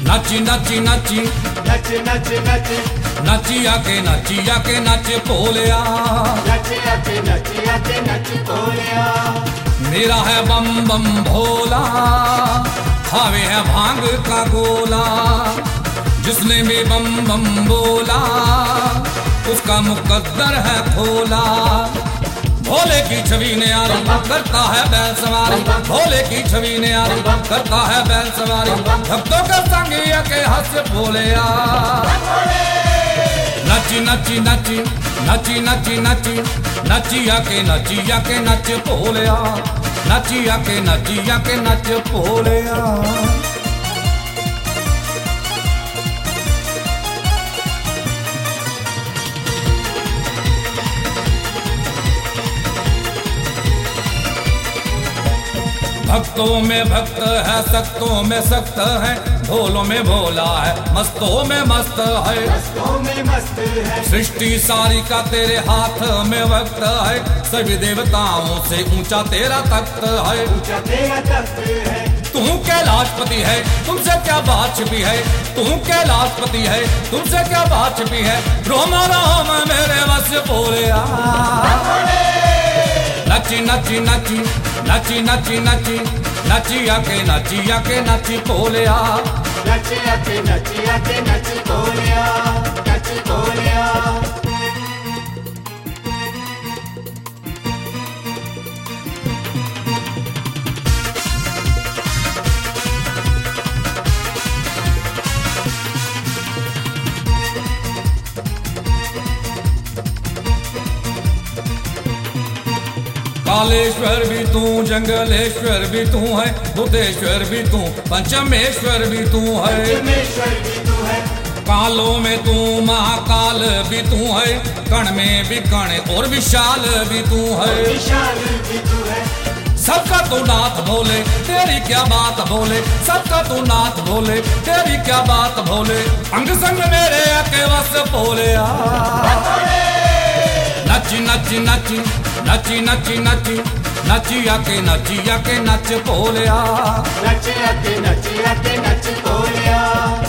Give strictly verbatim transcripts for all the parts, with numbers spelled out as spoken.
नाची नाची नाची नच नच नच नचिया के नचिया के नच पोलिया, नचिया के नचिया के नच पोलिया। मेरा है बम बम भोला, खावे है भांग का गोला, जिसने भी बम बम बोला उसका मुकद्दर है खोला। भोले की छवि ने आरी करता है बैल सवारी, भोले की छवि ने आरी करता है बैल सवारी, भक्तों का संग के हंस बोलिया। नची नची नची नची नची नची नचिया के नचिया के नच पोलिया, नचिया के नचिया के नच पोलिया। भक्तों में भक्त है, सख्तों में सख्त है, भोलों में भोला है, मस्तों में मस्त है, मस्तों में मस्त है। सृष्टि सारी का तेरे हाथ में वक्त है, सभी देवताओं से ऊंचा तेरा तख्त है, ऊंचा तेरा तख्त है। तू कैलाशपति है, तुमसे क्या बात छिपी है, तू कैलाशपति है, तुमसे क्या बात छिपी है, रोम रोम मेरे बस बोलिया। नची नची नची नची नची नची नचिया के नचिया के नच पोलिया, नचिया के नचिया के नच पोलिया, नच पोलिया। कालेश्वर भी तू, जंगलेश्वर भी तू है, भूतेश्वर भी तू, पंचमेश्वर भी तू है, परमेश्वर भी तू है। कालों में तू महाकाल भी तू है, कण में भी कण और विशाल भी तू है, विशाल भी तू है। सबका तू नाथ भोले, तेरी क्या बात भोले, सबका तू नाथ भोले, तेरी क्या बात भोले, अंग संग मेरे के वस पोलिया। नची नची नची नची नची नची नचिया के नचिया के नच पोलिया, नचिया के नचिया के नच पोलिया।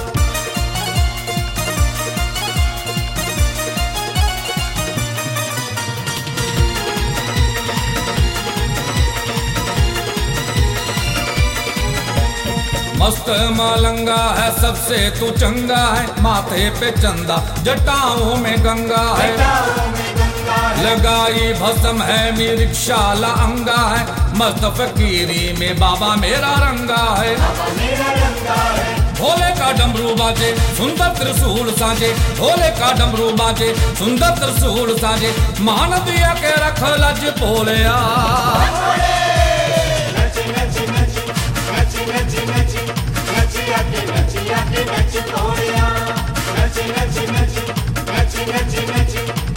मस्त मलंगा है, सबसे तू चंगा है, माथे पे चंदा जटाओं में गंगा है, जटाओं में गंगा है। लगाई भस्म है मिर्गशाला अंगा है, मस्त फकीरी में बाबा मेरा रंगा है, बाबा मेरा रंगा है। भोले का डमरू बाजे सुंदर त्रिशूल साजे, भोले का डमरू बाजे सुंदर त्रिशूल साजे, मान दिया के रख लज पोलिया। नच नच नच नच नच नच नचिया के नचिया के नच पोलिया, नच नच नच नच नच नच